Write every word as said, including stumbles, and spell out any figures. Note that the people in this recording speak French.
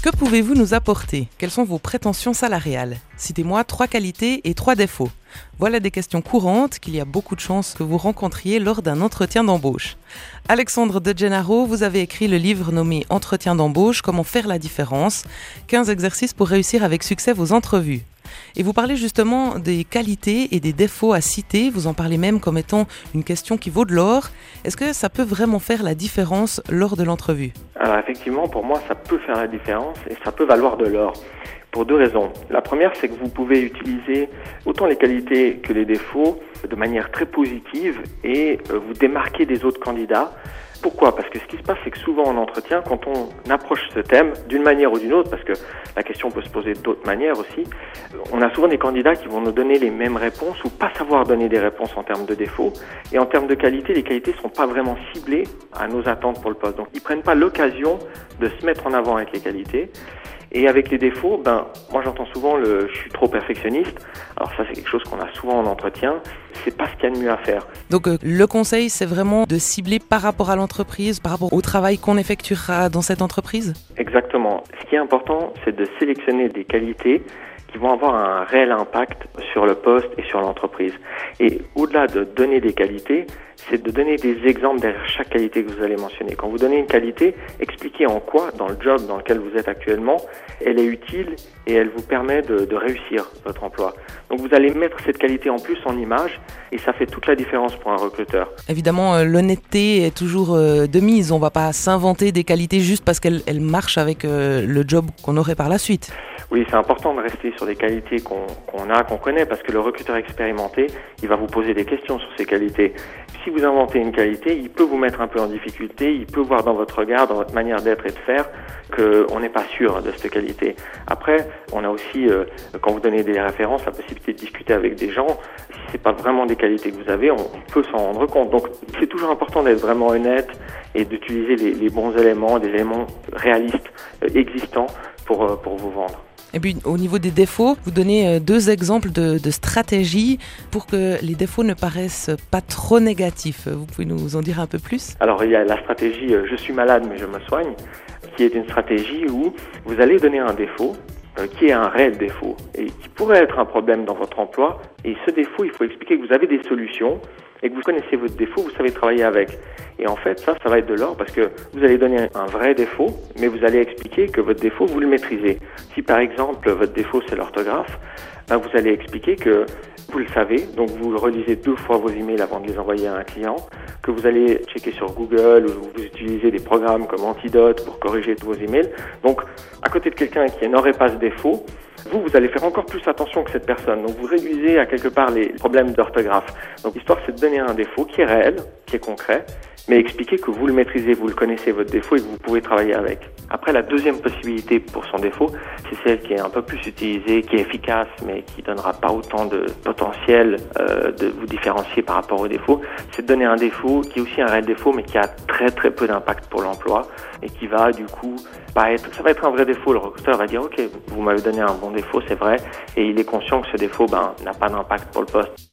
Que pouvez-vous nous apporter? Quelles sont vos prétentions salariales? Citez-moi trois qualités et trois défauts. Voilà des questions courantes qu'il y a beaucoup de chances que vous rencontriez lors d'un entretien d'embauche. Alexandre De Gennaro, vous avez écrit le livre nommé Entretien d'embauche, comment faire la différence, quinze exercices pour réussir avec succès vos entrevues. Et vous parlez justement des qualités et des défauts à citer, vous en parlez même comme étant une question qui vaut de l'or. Est-ce que ça peut vraiment faire la différence lors de l'entrevue? Alors effectivement, pour moi, ça peut faire la différence et ça peut valoir de l'or. Pour deux raisons. La première, c'est que vous pouvez utiliser autant les qualités que les défauts de manière très positive et vous démarquer des autres candidats. Pourquoi ? Parce que ce qui se passe, c'est que souvent en entretien, quand on approche ce thème d'une manière ou d'une autre, parce que la question peut se poser d'autres manières aussi, on a souvent des candidats qui vont nous donner les mêmes réponses ou pas savoir donner des réponses en termes de défauts. Et en termes de qualité, les qualités ne sont pas vraiment ciblées à nos attentes pour le poste. Donc ils ne prennent pas l'occasion de se mettre en avant avec les qualités. Et avec les défauts, ben, moi j'entends souvent le « je suis trop perfectionniste ». Alors ça, c'est quelque chose qu'on a souvent en entretien. C'est pas ce qu'il y a de mieux à faire. Donc euh, le conseil, c'est vraiment de cibler par rapport à l'entreprise, par rapport au travail qu'on effectuera dans cette entreprise? Exactement. Ce qui est important, c'est de sélectionner des qualités qui vont avoir un réel impact sur le poste et sur l'entreprise. Et au-delà de donner des qualités, c'est de donner des exemples derrière chaque qualité que vous allez mentionner. Quand vous donnez une qualité, expliquez en quoi, dans le job dans lequel vous êtes actuellement, elle est utile et elle vous permet de, de réussir votre emploi. Donc vous allez mettre cette qualité en plus en image et ça fait toute la différence pour un recruteur. Évidemment, euh, l'honnêteté est toujours euh, de mise. On ne va pas s'inventer des qualités juste parce qu'elles elles marchent avec euh, le job qu'on aurait par la suite. Oui, c'est important de rester sur des qualités qu'on, qu'on a, qu'on connaît, parce que le recruteur expérimenté, il va vous poser des questions sur ces qualités. Si vous inventez une qualité, il peut vous mettre un peu en difficulté, il peut voir dans votre regard, dans votre manière d'être et de faire, qu'on n'est pas sûr de cette qualité. Après, on a aussi, euh, quand vous donnez des références, la possibilité de discuter avec des gens. Si c'est pas vraiment des qualités que vous avez, on, on peut s'en rendre compte. Donc, c'est toujours important d'être vraiment honnête et d'utiliser les, les bons éléments, des éléments réalistes, euh, existants pour, euh, pour vous vendre. Et puis au niveau des défauts, vous donnez deux exemples de, de stratégies pour que les défauts ne paraissent pas trop négatifs. Vous pouvez nous en dire un peu plus? Alors il y a la stratégie « je suis malade mais je me soigne » qui est une stratégie où vous allez donner un défaut euh, qui est un réel défaut et qui pourrait être un problème dans votre emploi. Et ce défaut, il faut expliquer que vous avez des solutions et que vous connaissez votre défaut, vous savez travailler avec. Et en fait, ça, ça va être de l'or parce que vous allez donner un vrai défaut, mais vous allez expliquer que votre défaut, vous le maîtrisez. Si par exemple, votre défaut, c'est l'orthographe, ben, vous allez expliquer que vous le savez, donc vous relisez deux fois vos emails avant de les envoyer à un client, que vous allez checker sur Google ou vous utilisez des programmes comme Antidote pour corriger tous vos emails. Donc, à côté de quelqu'un qui n'aurait pas ce défaut, vous, vous allez faire encore plus attention que cette personne. Donc, vous réduisez à quelque part les problèmes d'orthographe. Donc, l'histoire, c'est de donner un défaut qui est réel, qui est concret, mais expliquer que vous le maîtrisez, vous le connaissez, votre défaut, et que vous pouvez travailler avec. Après, la deuxième possibilité pour son défaut, c'est celle qui est un peu plus utilisée, qui est efficace, mais qui donnera pas autant de potentiel euh, de vous différencier par rapport au défaut. C'est de donner un défaut qui est aussi un réel défaut, mais qui a très très peu d'impact pour l'emploi et qui va du coup pas être, ça va être un vrai défaut. Le recruteur va dire ok, vous m'avez donné un bon défaut, c'est vrai, et il est conscient que ce défaut ben, n'a pas d'impact pour le poste.